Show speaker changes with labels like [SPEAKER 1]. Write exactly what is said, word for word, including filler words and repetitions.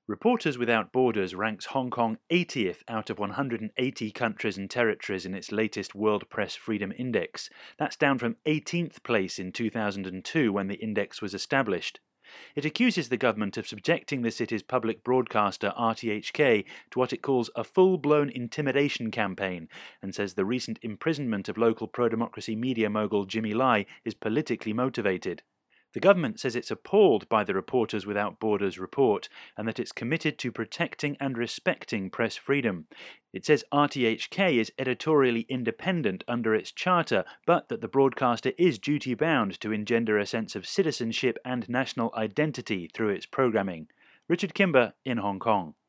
[SPEAKER 1] Reporters Without Borders ranks Hong Kong eightieth out of one hundred eighty countries and territories in its latest World Press Freedom Index. That's down from eighteenth place in two thousand two when the index was established. It accuses the government of subjecting the city's public broadcaster R T H K to what it calls a full-blown intimidation campaign, and says the recent imprisonment of local pro-democracy media mogul Jimmy Lai is politically motivated. The government says it's appalled by the Reporters Without Borders report and that it's committed to protecting and respecting press freedom. It says R T H K is editorially independent under its charter, but that the broadcaster is duty-bound to engender a sense of citizenship and national identity through its programming. Richard Kimber in Hong Kong.